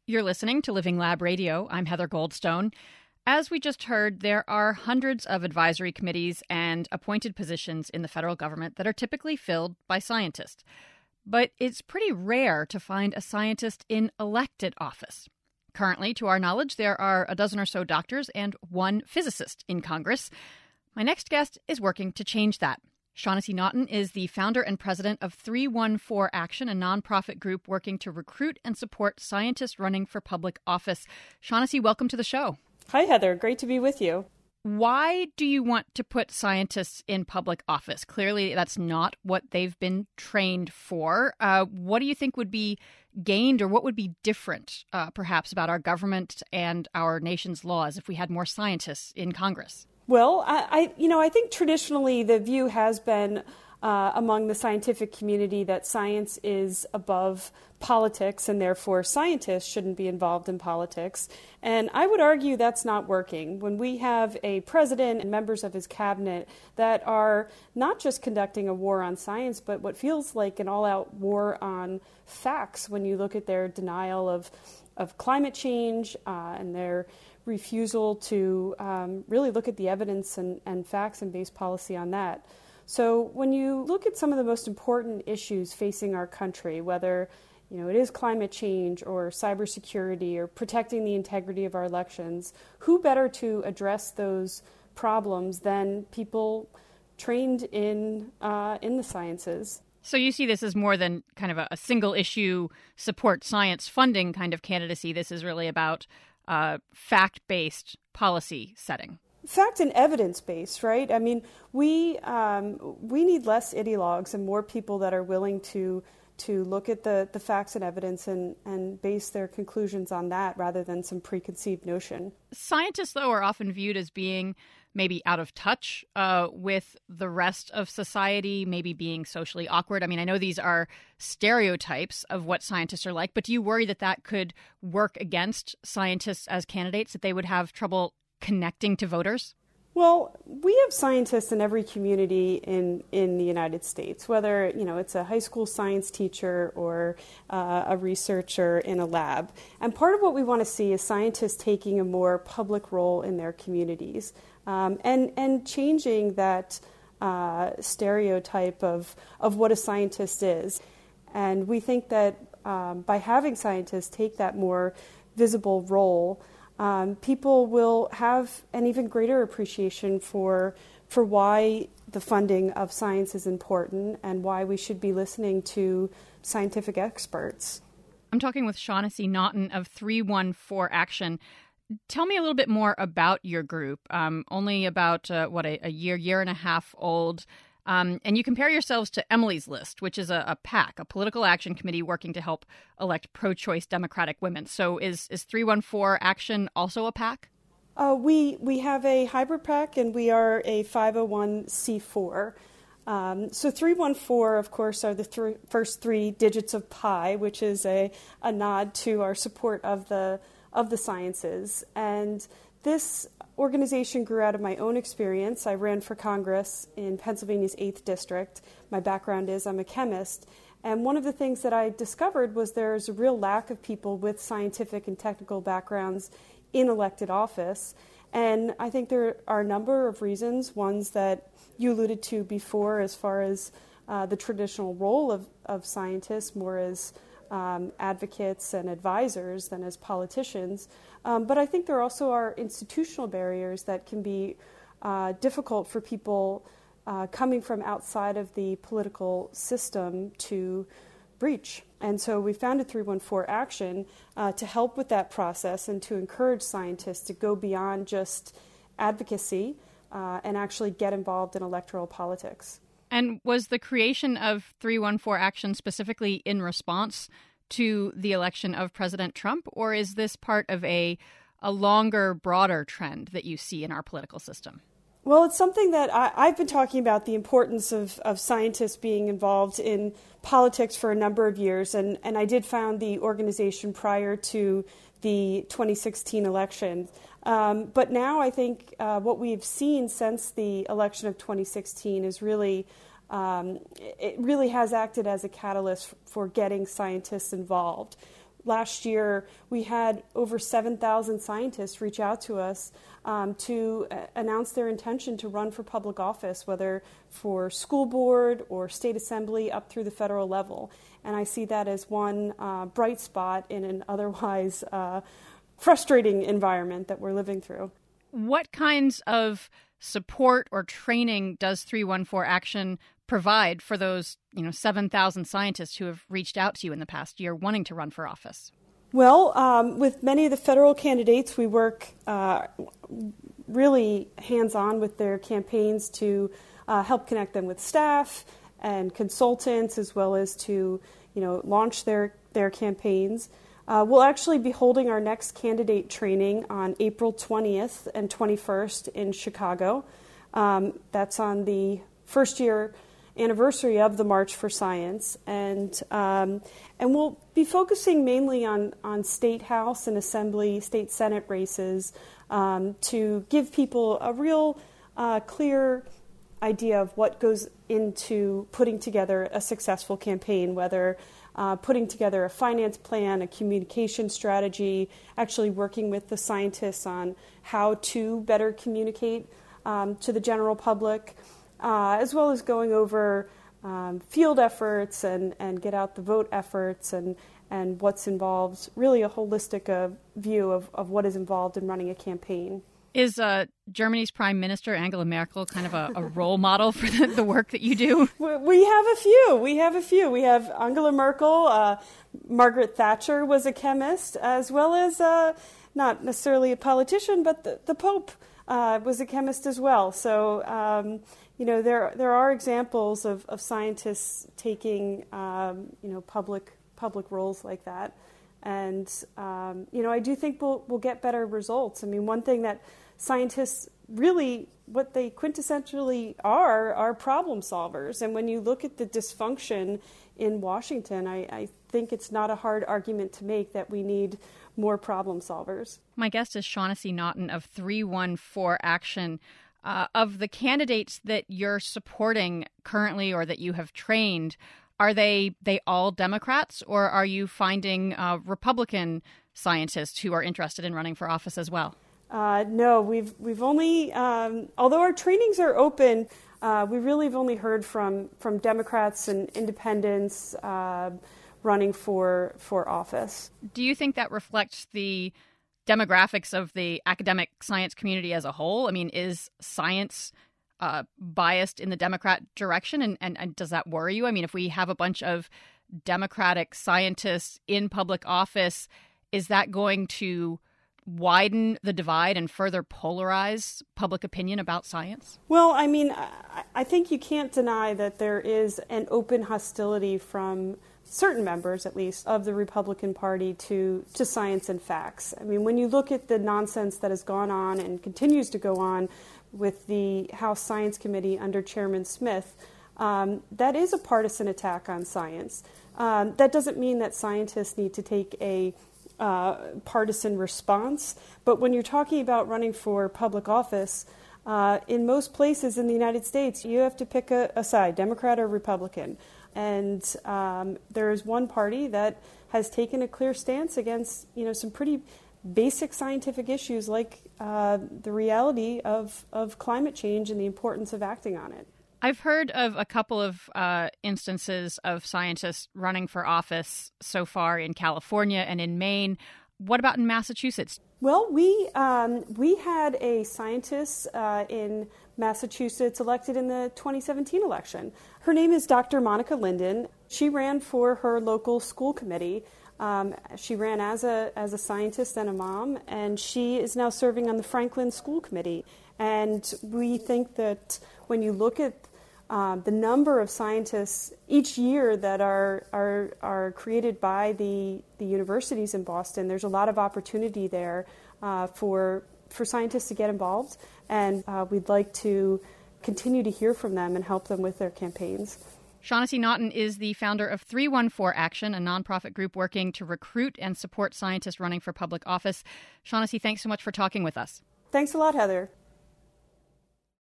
You're listening to Living Lab Radio. I'm Heather Goldstone. As we just heard, there are hundreds of advisory committees and appointed positions in the federal government that are typically filled by scientists. But it's pretty rare to find a scientist in elected office. Currently, to our knowledge, there are a dozen or so doctors and one physicist in Congress. My next guest is working to change that. Shaughnessy Naughton is the founder and president of 314 Action, a nonprofit group working to recruit and support scientists running for public office. Shaughnessy, welcome to the show. Hi, Heather. Great to be with you. Why do you want to put scientists in public office? Clearly, that's not what they've been trained for. What do you think would be gained, or what would be different, perhaps, about our government and our nation's laws if we had more scientists in Congress? Well, I think traditionally the view has been among the scientific community that science is above politics and therefore scientists shouldn't be involved in politics. And I would argue that's not working. When we have a president and members of his cabinet that are not just conducting a war on science, but what feels like an all-out war on facts when you look at their denial of climate change and their refusal to really look at the evidence and facts and base policy on that. So when you look at some of the most important issues facing our country, whether it is climate change or cybersecurity or protecting the integrity of our elections, who better to address those problems than people trained in the sciences? So you see this as more than kind of a single issue support science funding kind of candidacy. This is really about fact-based policy setting. Fact and evidence-based, right? I mean, we need less ideologues and more people that are willing to look at the facts and evidence and base their conclusions on that rather than some preconceived notion. Scientists, though, are often viewed as being maybe out of touch with the rest of society, maybe being socially awkward. I mean, I know these are stereotypes of what scientists are like, but do you worry that that could work against scientists as candidates, that they would have trouble connecting to voters? Well, we have scientists in every community in the United States, whether it's a high school science teacher or a researcher in a lab. And part of what we want to see is scientists taking a more public role in their communities and changing that stereotype of what a scientist is. And we think that by having scientists take that more visible role, people will have an even greater appreciation for why the funding of science is important and why we should be listening to scientific experts. I'm talking with Shaughnessy Naughton of 314 Action. Tell me a little bit more about your group. Only about, a year and a half old. And you compare yourselves to Emily's List, which is a PAC, a political action committee working to help elect pro-choice Democratic women. So is 314 Action also a PAC? We have a hybrid PAC, and we are a 501c4. So 314, of course, are the first three digits of pi, which is a nod to our support of the sciences. And this organization grew out of my own experience. I ran for Congress in Pennsylvania's 8th District. My background is I'm a chemist. And one of the things that I discovered was there's a real lack of people with scientific and technical backgrounds in elected office. And I think there are a number of reasons, ones that you alluded to before as far as the traditional role of scientists, more as advocates and advisors than as politicians. But I think there also are institutional barriers that can be difficult for people coming from outside of the political system to breach. And so we founded 314 Action to help with that process and to encourage scientists to go beyond just advocacy and actually get involved in electoral politics. And was the creation of 314 Action specifically in response to the election of President Trump, or is this part of a longer, broader trend that you see in our political system? Well, it's something that I've been talking about, the importance of scientists being involved in politics for a number of years, and I did found the organization prior to the 2016 election. But now I think what we've seen since the election of 2016 is really it really has acted as a catalyst for getting scientists involved. last year, we had over 7,000 scientists reach out to us to announce their intention to run for public office, whether for school board or state assembly up through the federal level. And I see that as one bright spot in an otherwise frustrating environment that we're living through. What kinds of support or training does 314 Action provide for those 7,000 scientists who have reached out to you in the past year wanting to run for office? Well, with many of the federal candidates, we work really hands-on with their campaigns to help connect them with staff and consultants, as well as to launch their campaigns. We'll actually be holding our next candidate training on April 20th and 21st in Chicago. That's on the first year anniversary of the March for Science, and we'll be focusing mainly on state house and assembly, state senate races to give people a real clear idea of what goes into putting together a successful campaign, whether putting together a finance plan, a communication strategy, actually working with the scientists on how to better communicate to the general public, as well as going over field efforts and get out the vote efforts and what's involved, really a holistic view of what is involved in running a campaign. Is Germany's Prime Minister, Angela Merkel, kind of a role model for the work that you do? We have a few. We have Angela Merkel. Margaret Thatcher was a chemist, as well as not necessarily a politician, but the Pope was a chemist as well. So, there are examples of scientists taking, public roles like that. And, I do think we'll get better results. I mean, one thing that scientists really, what they quintessentially are problem solvers. And when you look at the dysfunction in Washington, I think it's not a hard argument to make that we need more problem solvers. My guest is Shaughnessy Naughton of 314 Action. Of the candidates that you're supporting currently or that you have trained, are they all Democrats, or are you finding Republican scientists who are interested in running for office as well? No, we've only, although our trainings are open, we really have only heard from Democrats and independents running for office. Do you think that reflects the demographics of the academic science community as a whole? I mean, is science biased in the Democrat direction, and does that worry you? I mean, if we have a bunch of Democratic scientists in public office, is that going to widen the divide and further polarize public opinion about science? Well, I mean, I think you can't deny that there is an open hostility from certain members, at least, of the Republican Party to science and facts. I mean, when you look at the nonsense that has gone on and continues to go on with the House Science Committee under Chairman Smith, that is a partisan attack on science. That doesn't mean that scientists need to take a partisan response, but when you're talking about running for public office, in most places in the United States, you have to pick a side, Democrat or Republican. And there is one party that has taken a clear stance against, some pretty basic scientific issues like the reality of climate change and the importance of acting on it. I've heard of a couple of instances of scientists running for office so far in California and in Maine. What about in Massachusetts? Well, we had a scientist in Massachusetts elected in the 2017 election. Her name is Dr. Monica Linden. She ran for her local school committee. She ran as a scientist and a mom, and she is now serving on the Franklin School Committee. And we think that when you look at the number of scientists each year that are created by the universities in Boston, there's a lot of opportunity there for scientists to get involved, and we'd like to continue to hear from them and help them with their campaigns. Shaughnessy Naughton is the founder of 314 Action, a nonprofit group working to recruit and support scientists running for public office. Shaughnessy, thanks so much for talking with us. Thanks a lot, Heather.